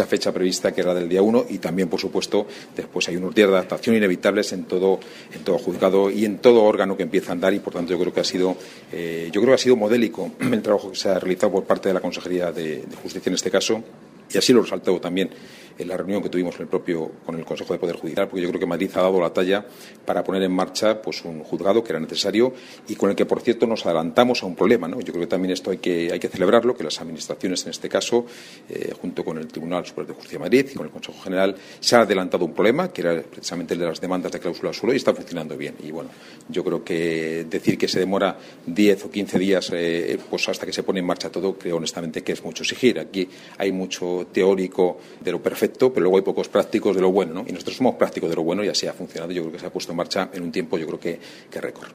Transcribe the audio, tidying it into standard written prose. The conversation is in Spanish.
esta fecha prevista, que era del día 1, y también, por supuesto, después hay unos días de adaptación inevitables en todo juzgado y en todo órgano que empieza a andar, y por tanto yo creo que ha sido modélico el trabajo que se ha realizado por parte de la Consejería de Justicia en este caso, y así lo he resaltado también en la reunión que tuvimos con el Consejo de Poder Judicial, porque yo creo que Madrid ha dado la talla para poner en marcha pues un juzgado que era necesario y con el que, por cierto, nos adelantamos a un problema, ¿no? Yo creo que también esto hay que celebrarlo, que las administraciones, en este caso, junto con el Tribunal Superior de Justicia de Madrid y con el Consejo General, se ha adelantado un problema, que era precisamente el de las demandas de cláusula suelo, y está funcionando bien. Y bueno, yo creo que decir que se demora 10 o 15 días pues hasta que se pone en marcha todo, creo honestamente que es mucho exigir. Aquí hay mucho teórico de lo perfecto, pero luego hay pocos prácticos de lo bueno, ¿no? Y nosotros somos prácticos de lo bueno y así ha funcionado. Yo creo que se ha puesto en marcha en un tiempo, yo creo que récord.